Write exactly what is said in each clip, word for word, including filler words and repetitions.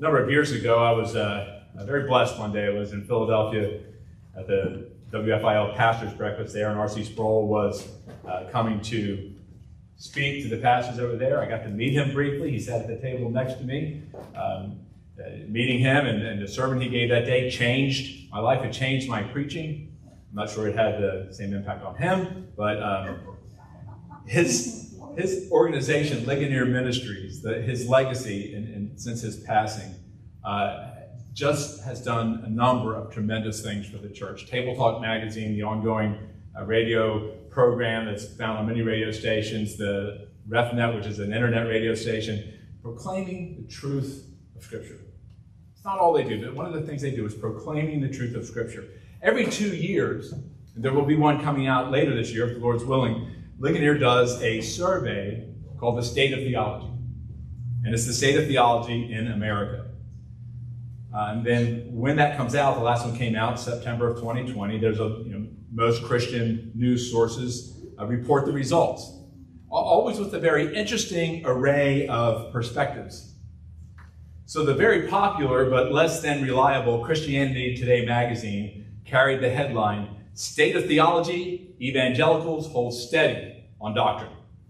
number of years ago, I was uh, very blessed one day. I was in Philadelphia at the W F I L Pastors Breakfast there, and R C Sproul was uh, coming to speak to the pastors over there. I got to meet him briefly. He sat at the table next to me. Um, uh, meeting him and, and the sermon he gave that day changed my life. It changed my preaching. I'm not sure it had the same impact on him, but um, his his organization, Ligonier Ministries, the, his legacy in, in, since his passing, uh, just has done a number of tremendous things for the church. Table Talk Magazine, the ongoing uh, radio program that's found on many radio stations, the RefNet, which is an internet radio station, proclaiming the truth of Scripture. It's not all they do, but one of the things they do is proclaiming the truth of Scripture. Every two years, and there will be one coming out later this year, if the Lord's willing, Ligonier does a survey called the State of Theology. And it's the State of Theology in America. Uh, and then when that comes out, the last one came out September of twenty twenty, there's a, you know, most Christian news sources uh, report the results. Always with a very interesting array of perspectives. So the very popular but less than reliable Christianity Today magazine carried the headline, State of Theology, Evangelicals Hold Steady on Doctrine.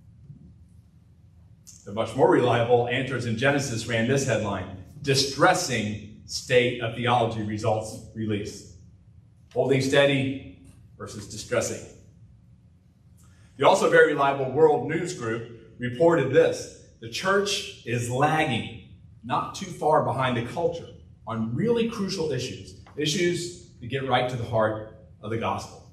The much more reliable Answers in Genesis ran this headline, Distressing State of Theology Results Release. Holding steady versus distressing. The also very reliable World News Group reported this, the church is lagging, not too far behind the culture, on really crucial issues, issues that get right to the heart of the gospel.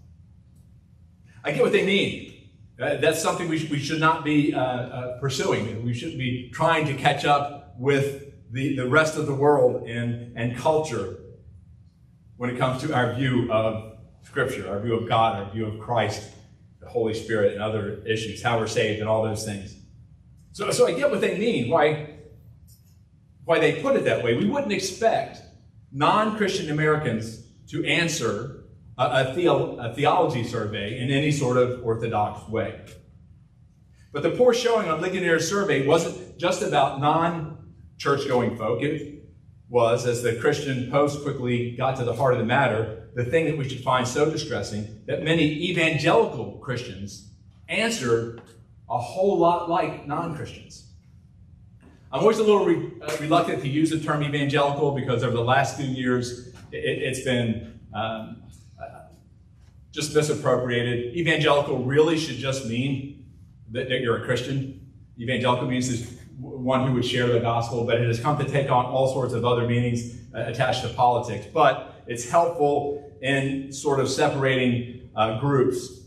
I get what they mean. Uh, that's something we, sh we should not be uh, uh, pursuing. We should be trying to catch up with the, the rest of the world and, and culture when it comes to our view of Scripture, our view of God, our view of Christ, the Holy Spirit, and other issues, how we're saved, and all those things. So, so I get what they mean, why, why they put it that way. We wouldn't expect non-Christian Americans to answer a, a, theo, a theology survey in any sort of orthodox way. But the poor showing on Ligonier's survey wasn't just about non-church-going folk. It was, as the Christian Post quickly got to the heart of the matter, the thing that we should find so distressing, that many evangelical Christians answered a whole lot like non-Christians. I'm always a little re uh, reluctant to use the term evangelical because over the last few years, it, it's been um, uh, just misappropriated. Evangelical really should just mean that, that you're a Christian. Evangelical means is one who would share the gospel, but it has come to take on all sorts of other meanings uh, attached to politics. But it's helpful in sort of separating uh, groups.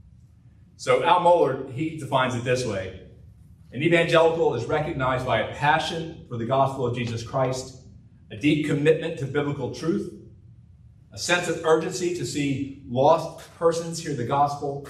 So Al Mohler, he defines it this way. An evangelical is recognized by a passion for the gospel of Jesus Christ, a deep commitment to biblical truth, a sense of urgency to see lost persons hear the gospel,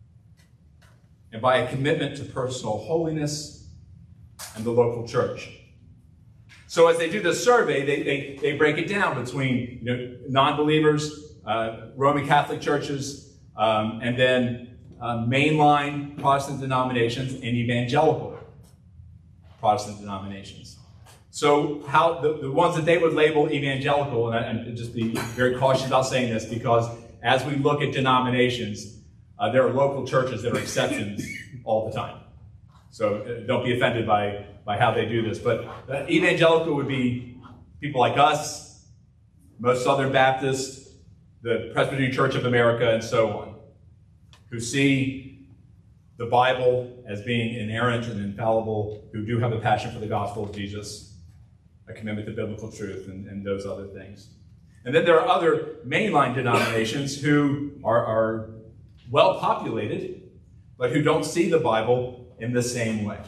and by a commitment to personal holiness and the local church. So as they do this survey, they, they, they break it down between you know, non-believers, uh, Roman Catholic churches, um, and then uh, mainline Protestant denominations and evangelical Protestant denominations. So how the, the ones that they would label evangelical, and, I, and just be very cautious about saying this, because as we look at denominations, uh, there are local churches that are exceptions all the time. So uh, don't be offended by, by how they do this. But uh, evangelical would be people like us, most Southern Baptists, the Presbyterian Church of America, and so on, who see the Bible as being inerrant and infallible, who do have a passion for the gospel of Jesus, a commitment to biblical truth, and, and those other things. And then there are other mainline denominations who are, are well populated, but who don't see the Bible in the same way.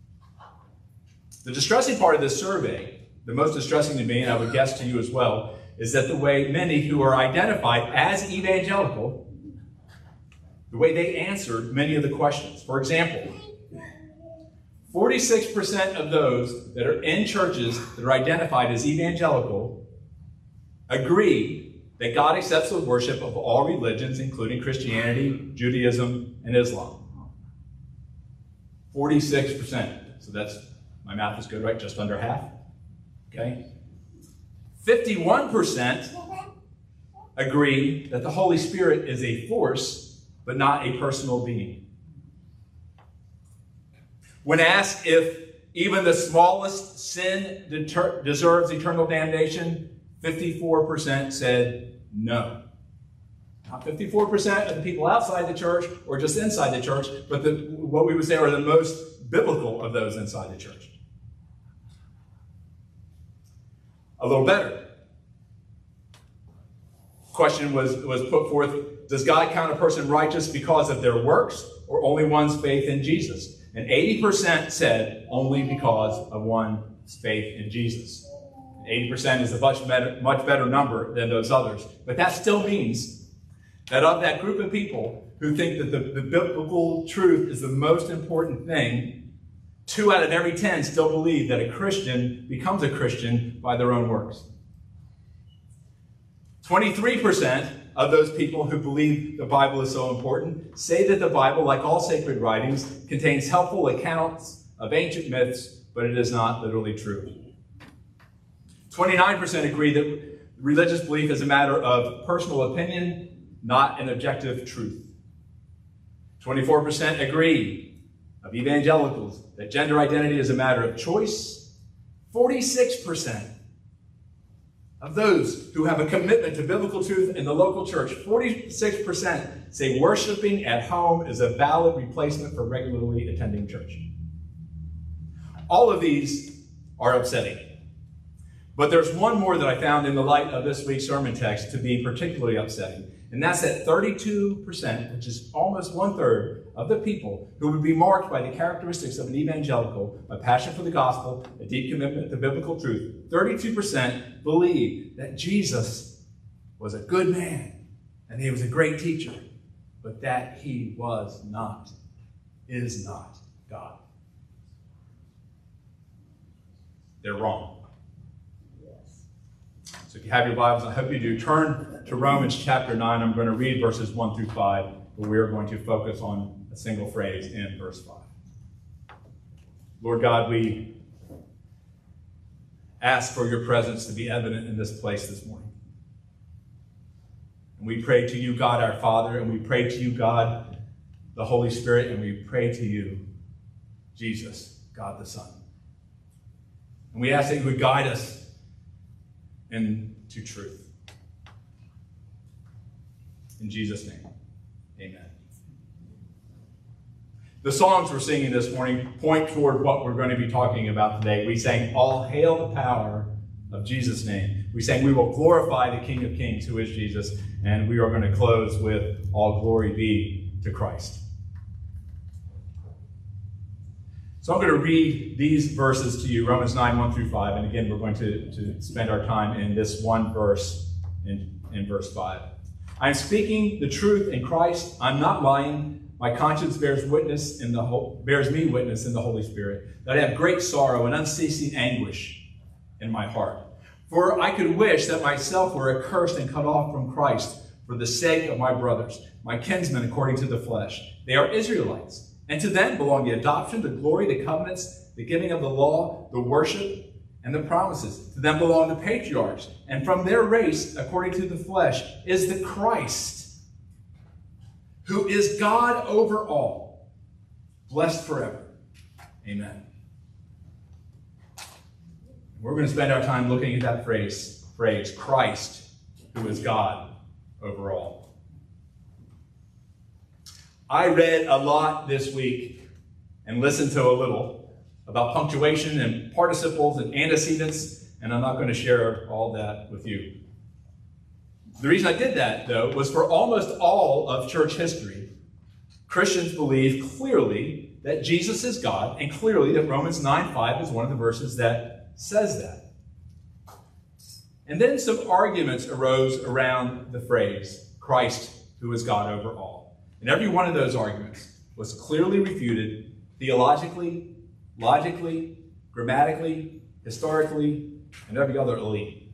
The distressing part of this survey, the most distressing to me, and I would guess to you as well, is that the way many who are identified as evangelical, the way they answered many of the questions. For example, forty-six percent of those that are in churches that are identified as evangelical agree that God accepts the worship of all religions, including Christianity, Judaism, and Islam. forty-six percent. So that's, my math is good, right? Just under half. Okay? fifty-one percent agree that the Holy Spirit is a force, but not a personal being. When asked if even the smallest sin deter- deserves eternal damnation, fifty-four percent said no. Not fifty-four percent of the people outside the church or just inside the church, but the, what we would say are the most biblical of those inside the church. A little better. Question was, was put forth, does God count a person righteous because of their works or only one's faith in Jesus? And eighty percent said only because of one's faith in Jesus. eighty percent is a much better, much better number than those others. But that still means that of that group of people who think that the, the biblical truth is the most important thing, two out of every ten still believe that a Christian becomes a Christian by their own works. twenty-three percent of those people who believe the Bible is so important say that the Bible, like all sacred writings, contains helpful accounts of ancient myths, but it is not literally true. twenty-nine percent agree that religious belief is a matter of personal opinion, not an objective truth. twenty-four percent agree of evangelicals that gender identity is a matter of choice. forty-six percent of those who have a commitment to biblical truth in the local church, forty-six percent say worshiping at home is a valid replacement for regularly attending church. All of these are upsetting. But there's one more that I found in the light of this week's sermon text to be particularly upsetting. And that's that thirty-two percent, which is almost one-third of the people who would be marked by the characteristics of an evangelical, a passion for the gospel, a deep commitment to biblical truth. thirty-two percent believe that Jesus was a good man and he was a great teacher, but that he was not, is not God. They're wrong. So if you have your Bibles, I hope you do, turn to Romans chapter nine. I'm going to read verses one through five, but we are going to focus on a single phrase in verse five. Lord God, we ask for your presence to be evident in this place this morning. And we pray to you, God, our Father, and we pray to you, God, the Holy Spirit, and we pray to you, Jesus, God the Son. And we ask that you would guide us into truth. In Jesus' name, amen. The songs we're singing this morning point toward what we're going to be talking about today. We sang, "All hail the power of Jesus' name." We sang, "We will glorify the King of Kings," who is Jesus. And we are going to close with, "All glory be to Christ." So I'm going to read these verses to you, Romans nine, one through five. And again, we're going to, to spend our time in this one verse, in, in verse five. "I am speaking the truth in Christ. I'm not lying. My conscience bears witness in the whole, bears me witness in the Holy Spirit, that I have great sorrow and unceasing anguish in my heart. For I could wish that myself were accursed and cut off from Christ for the sake of my brothers, my kinsmen according to the flesh. They are Israelites. And to them belong the adoption, the glory, the covenants, the giving of the law, the worship, and the promises. To them belong the patriarchs. And from their race, according to the flesh, is the Christ, who is God over all, blessed forever. Amen." We're going to spend our time looking at that phrase, phrase, Christ, who is God over all. I read a lot this week and listened to a little about punctuation and participles and antecedents, and I'm not going to share all that with you. The reason I did that, though, was for almost all of church history, Christians believe clearly that Jesus is God, and clearly that Romans nine five is one of the verses that says that. And then some arguments arose around the phrase, Christ, who is God over all. And every one of those arguments was clearly refuted theologically, logically, grammatically, historically, and every other elite.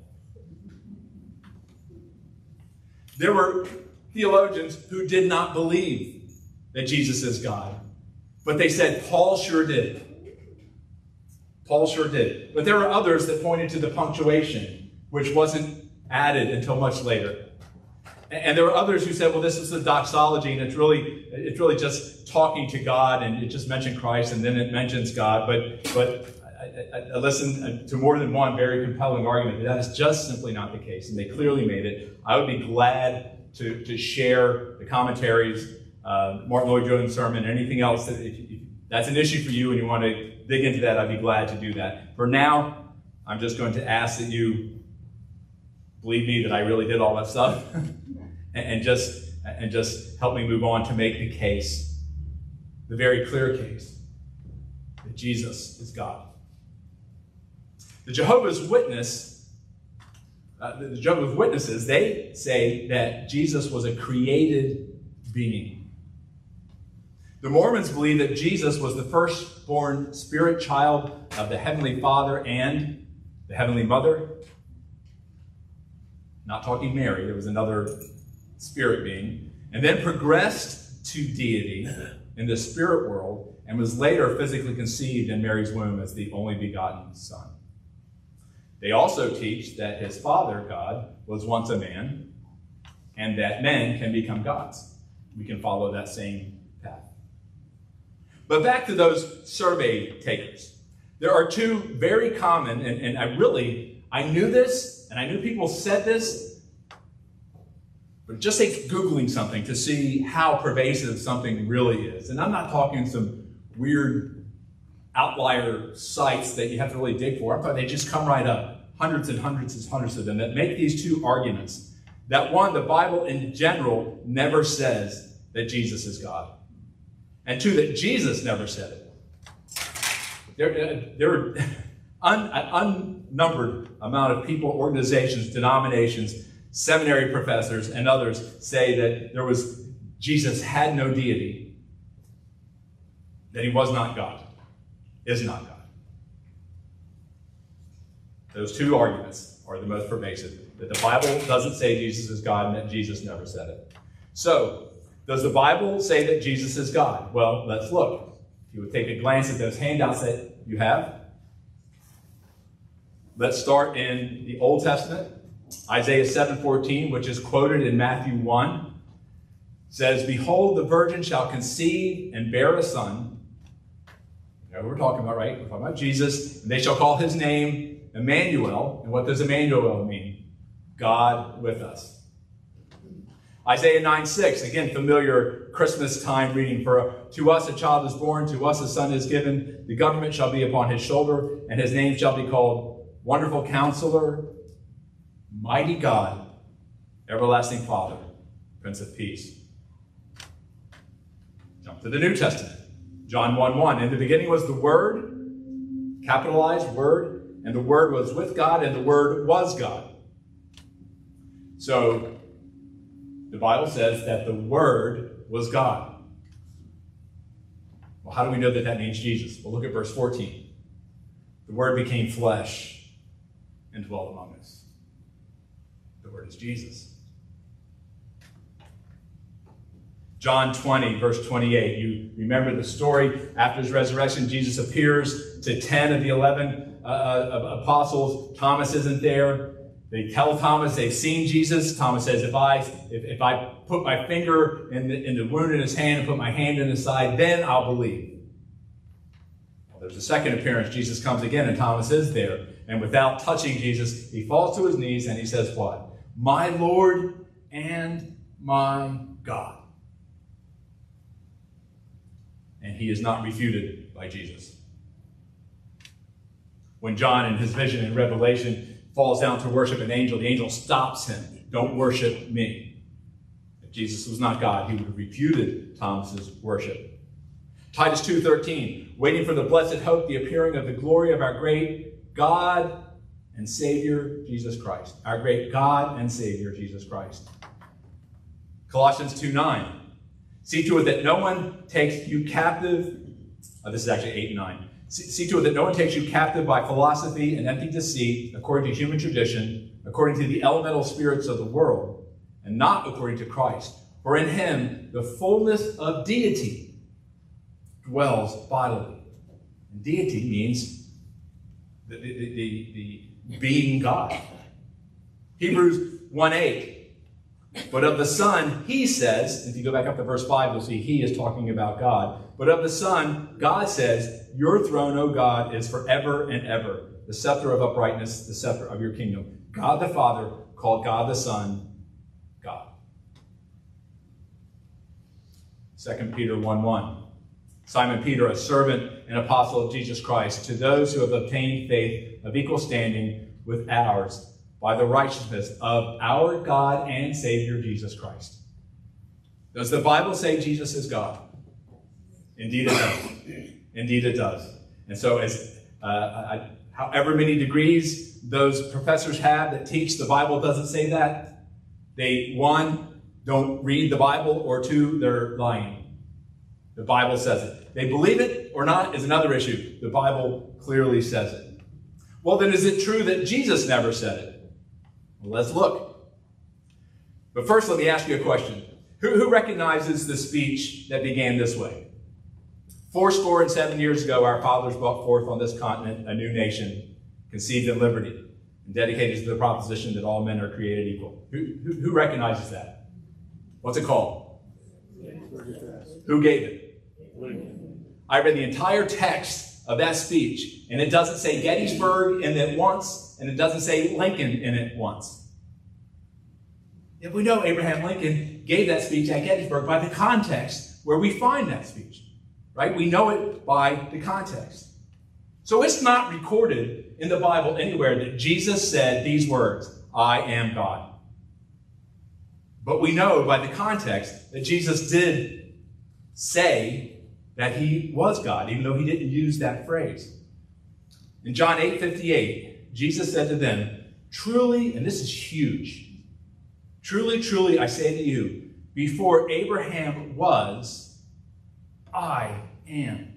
There were theologians who did not believe that Jesus is God, but they said Paul sure did. Paul sure did. But there were others that pointed to the punctuation which wasn't added until much later. And there were others who said, well, this is the doxology, and it's really it's really just talking to God, and it just mentioned Christ, and then it mentions God. But but I, I, I listened to more than one very compelling argument that that is just simply not the case, and they clearly made it. I would be glad to, to share the commentaries, uh, Martin Lloyd-Jones' sermon, anything else. That if, if that's an issue for you and you want to dig into that, I'd be glad to do that. For now, I'm just going to ask that you believe me that I really did all that stuff. And just, and just help me move on to make the case, the very clear case, that Jesus is God. The Jehovah's Witness, uh, the Jehovah's Witnesses, they say that Jesus was a created being. The Mormons believe that Jesus was the firstborn spirit child of the Heavenly Father and the Heavenly Mother. Not talking Mary, there was another spirit being, and then progressed to deity in the spirit world and was later physically conceived in Mary's womb as the only begotten Son. They also teach that his father, God, was once a man and that men can become gods. We can follow that same path. But back to those survey takers. There are two very common, and, and I really, I knew this, and I knew people said this, but just take Googling something to see how pervasive something really is. And I'm not talking some weird outlier sites that you have to really dig for. I'm talking they just come right up. Hundreds and hundreds and hundreds of them that make these two arguments. That one, the Bible in general never says that Jesus is God. And two, that Jesus never said it. There, there are un, an unnumbered amount of people, organizations, denominations, seminary professors, and others say that there was, Jesus had no deity, that he was not God, is not God. Those two arguments are the most pervasive, that the Bible doesn't say Jesus is God and that Jesus never said it. So, does the Bible say that Jesus is God? Well, let's look. If you would take a glance at those handouts that you have. Let's start in the Old Testament. Isaiah seven fourteen, which is quoted in Matthew one, says, "Behold, the virgin shall conceive and bear a son." You know what we're talking about, right? We're talking about Jesus. "And they shall call his name Emmanuel." And what does Emmanuel mean? God with us. Isaiah nine six, again, familiar Christmas time reading. "For to us a child is born, to us a son is given. The government shall be upon his shoulder, and his name shall be called Wonderful Counselor, Mighty God, Everlasting Father, Prince of Peace." Jump to the New Testament. John one one. "In the beginning was the Word," capitalized Word, "and the Word was with God, and the Word was God." So, the Bible says that the Word was God. Well, how do we know that that means Jesus? Well, look at verse fourteen. "The Word became flesh and dwelt among us." The Word is Jesus. John twenty, verse twenty-eight. You remember the story. After his resurrection, Jesus appears to ten of the eleven uh, apostles. Thomas isn't there. They tell Thomas they've seen Jesus. Thomas says, if I if, if I put my finger in the, in the wound in his hand and put my hand in his side, then I'll believe. Well, there's a second appearance. Jesus comes again, and Thomas is there. And without touching Jesus, he falls to his knees and he says what? "My Lord and my God." And he is not refuted by Jesus. When John, in his vision in Revelation, falls down to worship an angel, the angel stops him. "Don't worship me." If Jesus was not God, he would have refuted Thomas's worship. Titus two thirteen, "Waiting for the blessed hope, the appearing of the glory of our great God and Savior, Jesus Christ." Our great God and Savior, Jesus Christ. Colossians two nine, "See to it that no one takes you captive." Oh, this is actually eight and nine. "See to it that no one takes you captive by philosophy and empty deceit, according to human tradition, according to the elemental spirits of the world, and not according to Christ. For in him the fullness of deity dwells bodily." And deity means the, the, the, the being God. Hebrews one eight. But of the Son, he says, if you go back up to verse five, you'll see he is talking about God. But of the Son, God says, your throne, O God, is forever and ever. The scepter of uprightness, the scepter of your kingdom. God the Father called God the Son, God. Second Peter one one. Simon Peter, a servant and apostle of Jesus Christ, to those who have obtained faith of equal standing with ours by the righteousness of our God and Savior Jesus Christ. Does the Bible say Jesus is God? Indeed it does. Indeed it does. And so as uh, I, however many degrees those professors have that teach the Bible doesn't say that, they, one, don't read the Bible, or two, they're lying. The Bible says it. They believe it or not is another issue. The Bible clearly says it. Well, then is it true that Jesus never said it? Well, let's look. But first, let me ask you a question. Who, who recognizes the speech that began this way? Fourscore and seven years ago, our fathers brought forth on this continent a new nation, conceived in liberty, and dedicated to the proposition that all men are created equal. Who, who, who recognizes that? What's it called? Who gave it? I read the entire text of that speech, and it doesn't say Gettysburg in it once, and it doesn't say Lincoln in it once. Yet we know Abraham Lincoln gave that speech at Gettysburg by the context where we find that speech, right? We know it by the context. So it's not recorded in the Bible anywhere that Jesus said these words, I am God. But we know by the context that Jesus did say that he was God, even though he didn't use that phrase. In John eight fifty-eight, Jesus said to them, truly, and this is huge, truly, truly, I say to you, before Abraham was, I am.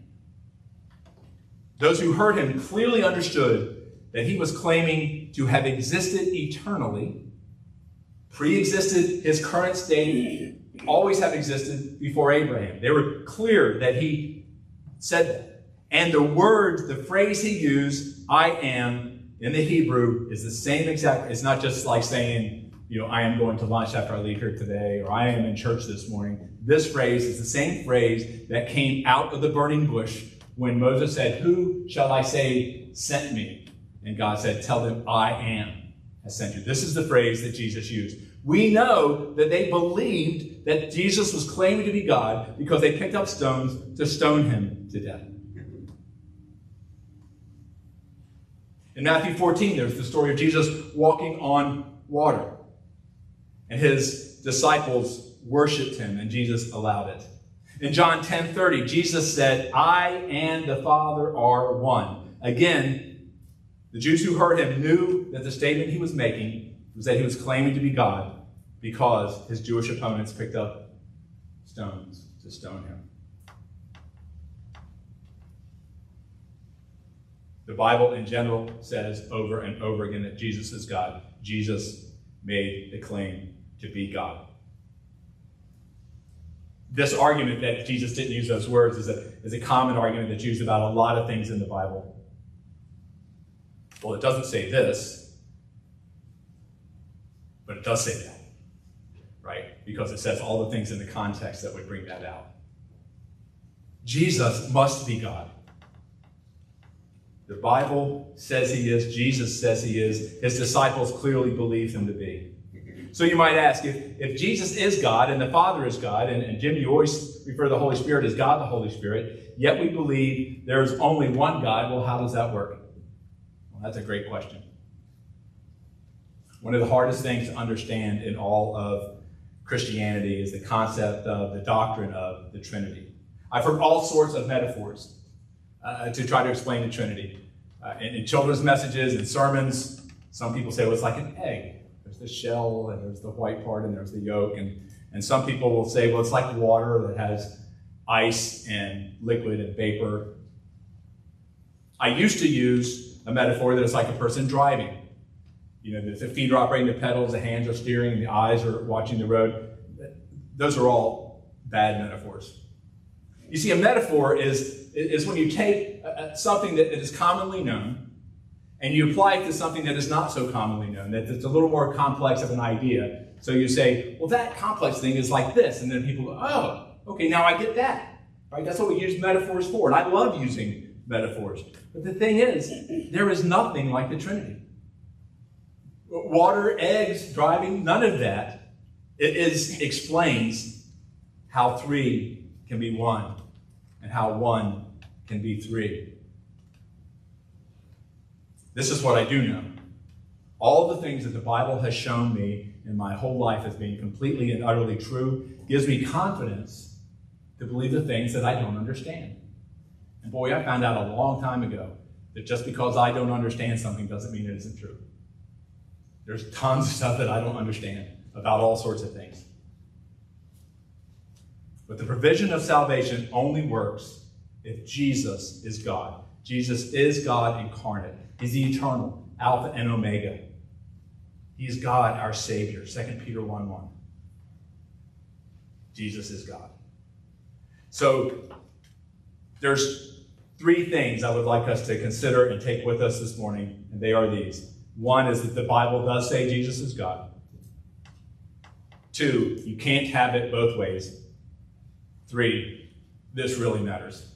Those who heard him clearly understood that he was claiming to have existed eternally, pre-existed his current state, always have existed before Abraham. They were clear that he said that. And the word, the phrase he used, I am, in the Hebrew, is the same exact. It's not just like saying, you know, I am going to lunch after I leave here today, or I am in church this morning. This phrase is the same phrase that came out of the burning bush when Moses said, who shall I say sent me? And God said, tell them I am has sent you. This is the phrase that Jesus used. We know that they believed that Jesus was claiming to be God because they picked up stones to stone him to death. In Matthew fourteen, there's the story of Jesus walking on water. And his disciples worshiped him, and Jesus allowed it. In John ten thirty, Jesus said, I and the Father are one. Again, the Jews who heard him knew that the statement he was making was that he was claiming to be God because his Jewish opponents picked up stones to stone him. The Bible in general says over and over again that Jesus is God. Jesus made the claim to be God. This argument that Jesus didn't use those words is a, is a common argument that's used about a lot of things in the Bible. Well, it doesn't say this, but it does say that, right? Because it says all the things in the context that would bring that out. Jesus must be God. The Bible says he is. Jesus says he is. His disciples clearly believe him to be. So you might ask, if, if Jesus is God and the Father is God, and, and Jim, you always refer to the Holy Spirit as God the Holy Spirit, yet we believe there is only one God, well, how does that work? Well, that's a great question. One of the hardest things to understand in all of Christianity is the concept of the doctrine of the Trinity. I've heard all sorts of metaphors uh, to try to explain the Trinity. Uh, in, in children's messages and sermons, some people say, well, it's like an egg. There's the shell, and there's the white part, and there's the yolk. And, and some people will say, well, it's like water that has ice and liquid and vapor. I used to use a metaphor that it's like a person driving. You know, the feet are operating the pedals, the hands are steering, and the eyes are watching the road. Those are all bad metaphors. You see, a metaphor is, is when you take something that is commonly known, and you apply it to something that is not so commonly known, that it's a little more complex of an idea. So you say, well, that complex thing is like this. And then people go, oh, okay, now I get that. Right? That's what we use metaphors for. And I love using metaphors. But the thing is, there is nothing like the Trinity. Water, eggs, driving, none of that. It is, explains how three can be one and how one can be three. This is what I do know. All the things that the Bible has shown me in my whole life as being completely and utterly true gives me confidence to believe the things that I don't understand. And boy, I found out a long time ago that just because I don't understand something doesn't mean it isn't true. There's tons of stuff that I don't understand about all sorts of things. But the provision of salvation only works if Jesus is God. Jesus is God incarnate. He's the eternal, Alpha and Omega. He is God, our Savior. Second Peter one one. Jesus is God. So there's three things I would like us to consider and take with us this morning, and they are these. One is that the Bible does say Jesus is God. Two, you can't have it both ways. Three, this really matters.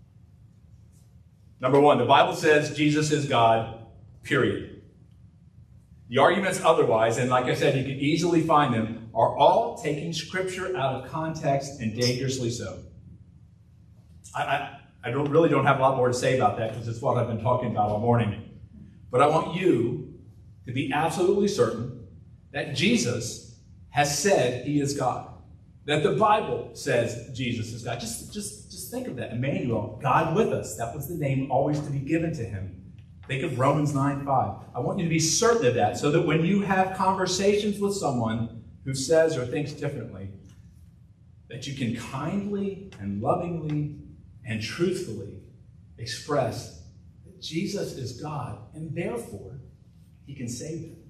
Number one, the Bible says Jesus is God, period. The arguments otherwise, and like I said, you can easily find them, are all taking Scripture out of context and dangerously so. I, I, I don't, really don't have a lot more to say about that because it's what I've been talking about all morning. But I want you to be absolutely certain that Jesus has said he is God. That the Bible says Jesus is God. Just, just, just think of that. Emmanuel, God with us. That was the name always to be given to him. Think of Romans nine five. I want you to be certain of that so that when you have conversations with someone who says or thinks differently, that you can kindly and lovingly and truthfully express that Jesus is God and therefore he can save them.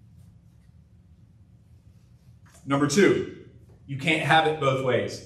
Number two, you can't have it both ways.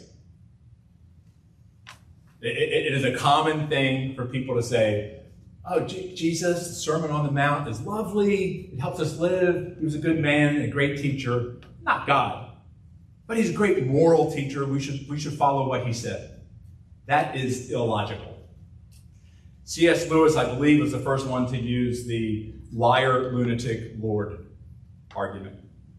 It, it, it is a common thing for people to say, oh, J- Jesus, the Sermon on the Mount is lovely. It helps us live. He was a good man and a great teacher. Not God, but he's a great moral teacher. We should, we should follow what he said. That is illogical. C S Lewis, I believe, was the first one to use the liar, lunatic, Lord argument.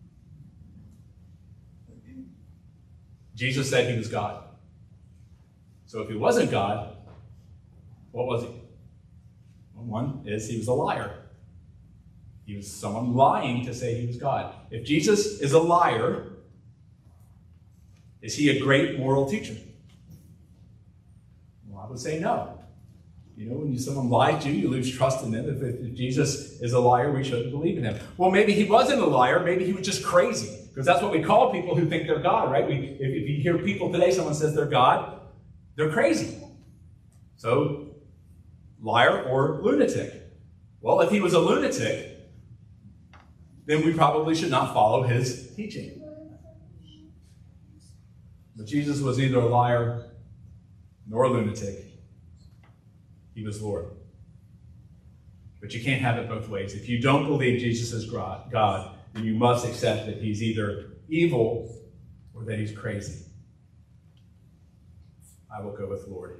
Jesus said he was God. So if he wasn't God, what was he? Well, one is he was a liar. He was someone lying to say he was God. If Jesus is a liar, is he a great moral teacher? Well, I would say no. You know, when you, someone lies to you, you lose trust in them. If, if Jesus is a liar, we shouldn't believe in him. Well, maybe he wasn't a liar. Maybe he was just crazy. Because that's what we call people who think they're God, right? We, if, if you hear people today, someone says they're God, they're crazy. So, liar or lunatic. Well, if he was a lunatic, then we probably should not follow his teaching. But Jesus was neither a liar nor a lunatic. He was Lord. But you can't have it both ways. If you don't believe Jesus is God, then you must accept that he's either evil or that he's crazy. I will go with Lord.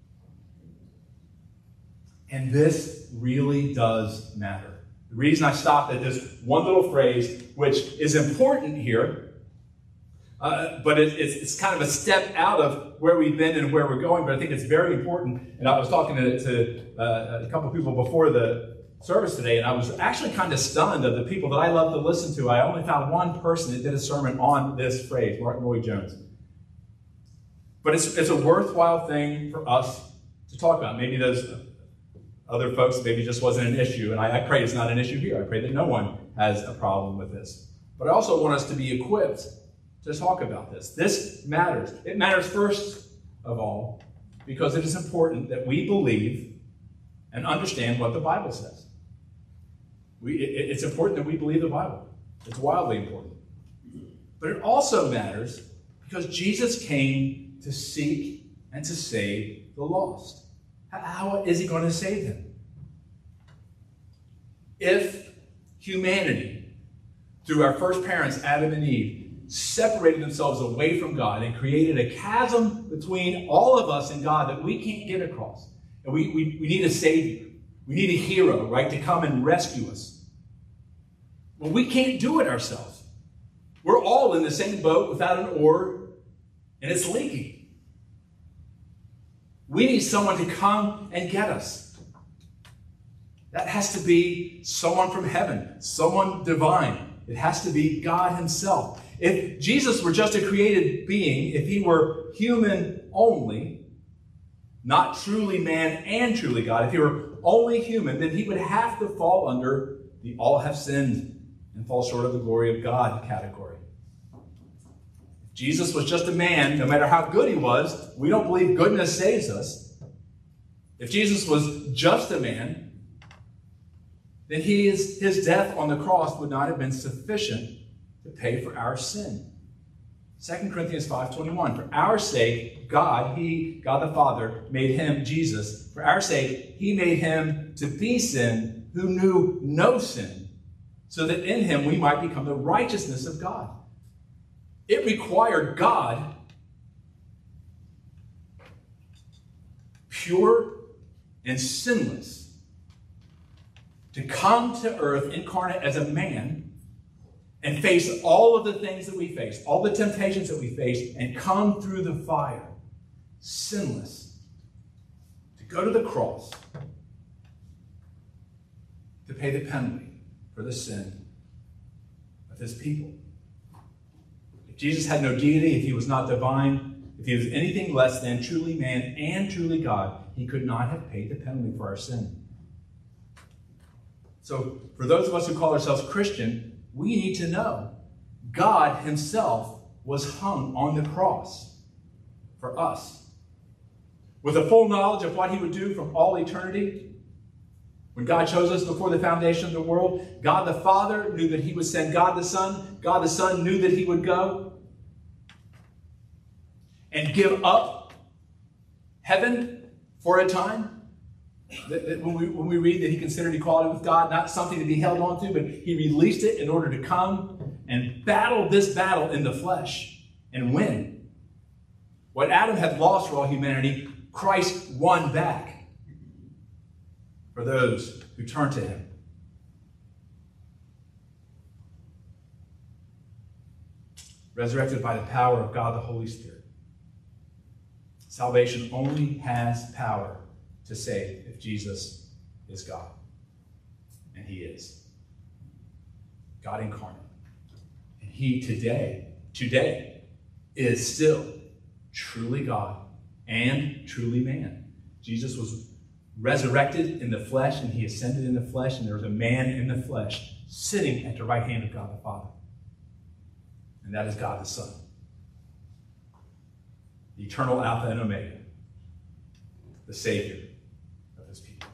And this really does matter. The reason I stopped at this one little phrase, which is important here, uh, but it, it's, it's kind of a step out of where we've been and where we're going, but I think it's very important. And I was talking to, to uh, a couple of people before the service today, and I was actually kind of stunned of the people that I love to listen to. I only found one person that did a sermon on this phrase, Martin Lloyd-Jones. But it's, it's a worthwhile thing for us to talk about. Maybe those other folks, maybe just wasn't an issue, and I, I pray it's not an issue here. I pray that no one has a problem with this. But I also want us to be equipped to talk about this. This matters. It matters first of all because it is important that we believe and understand what the Bible says. We, it, it's important that we believe the Bible. It's wildly important. But it also matters because Jesus came to seek and to save the lost. How is he going to save them? If humanity, through our first parents, Adam and Eve, separated themselves away from God and created a chasm between all of us and God that we can't get across, and we, we, we need a savior, we need a hero, right, to come and rescue us. Well, we can't do it ourselves. We're all in the same boat without an oar, and it's leaking. We need someone to come and get us. That has to be someone from heaven, someone divine. It has to be God himself. If Jesus were just a created being, if he were human only, not truly man and truly God, if he were only human, then he would have to fall under the all have sinned and fall short of the glory of God category. If Jesus was just a man, no matter how good he was, we don't believe goodness saves us. If Jesus was just a man, then his, his death on the cross would not have been sufficient to pay for our sin. Second Corinthians five twenty-one, for our sake, God, he, God the Father, made him, Jesus, for our sake, he made him to be sin who knew no sin, so that in him we might become the righteousness of God. It required God, pure and sinless, to come to earth incarnate as a man and face all of the things that we face, all the temptations that we face, and come through the fire, sinless, to go to the cross, to pay the penalty for the sin of his people. If Jesus had no deity, if he was not divine, if he was anything less than truly man and truly God, he could not have paid the penalty for our sin. So for those of us who call ourselves Christian, we need to know God himself was hung on the cross for us. With a full knowledge of what he would do from all eternity, when God chose us before the foundation of the world, God the Father knew that he would send God the Son. God the Son knew that he would go and give up heaven for a time. That, that when, we, when we read that he considered equality with God not something to be held on to, but he released it in order to come and battle this battle in the flesh and win. What Adam had lost for all humanity, Christ won back for those who turn to him. Resurrected by the power of God the Holy Spirit. Salvation only has power to save if Jesus is God. And he is. God incarnate. And he today, today, is still truly God and truly man. Jesus was resurrected in the flesh, and he ascended in the flesh, and there was a man in the flesh sitting at the right hand of God the Father. And that is God the Son. The eternal Alpha and Omega. The Savior of his people.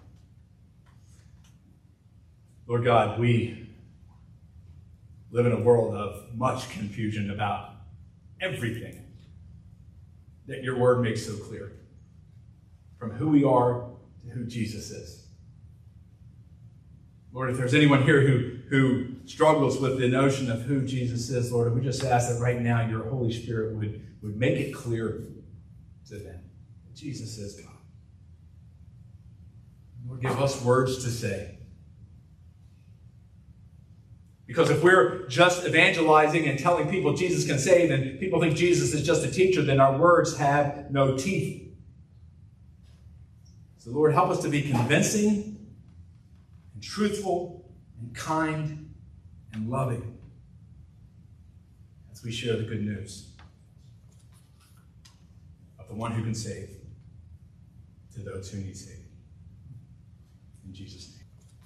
Lord God, we live in a world of much confusion about everything that your word makes so clear. From who we are to who Jesus is. Lord, if there's anyone here who, who struggles with the notion of who Jesus is, Lord, we just ask that right now your Holy Spirit would, would make it clear to them that Jesus is God. Lord, give us words to say. Because if we're just evangelizing and telling people Jesus can save, and people think Jesus is just a teacher, then our words have no teeth. So Lord, help us to be convincing and truthful and kind and loving as we share the good news of the one who can save to those who need saving. In Jesus' name.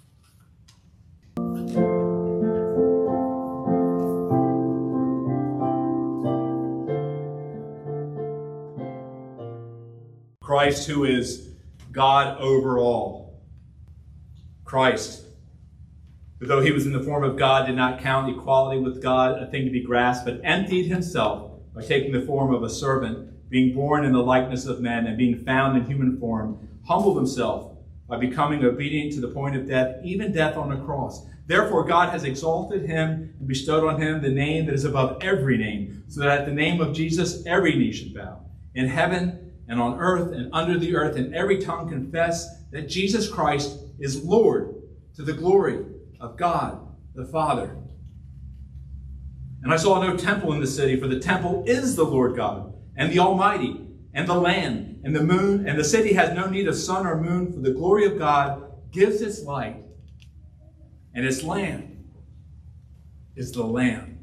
Christ, who is God over all. Christ, who though he was in the form of God, did not count equality with God a thing to be grasped, but emptied himself by taking the form of a servant, being born in the likeness of men, and being found in human form, humbled himself by becoming obedient to the point of death, even death on the cross. Therefore, God has exalted him and bestowed on him the name that is above every name, so that at the name of Jesus every knee should bow, in heaven and on earth and under the earth, and every tongue confess that Jesus Christ is Lord, to the glory of God the Father. And I saw no temple in the city, for the temple is the Lord God, and the Almighty, and the Lamb, and the moon, and the city has no need of sun or moon, for the glory of God gives its light, and its Lamb is the Lamb.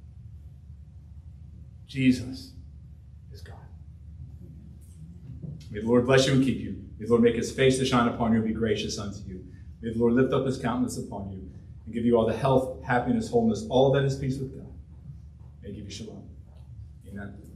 Jesus is God. May the Lord bless you and keep you. May the Lord make his face to shine upon you and be gracious unto you. May the Lord lift up his countenance upon you and give you all the health, happiness, wholeness, all that is peace with God. May he give you shalom. Amen.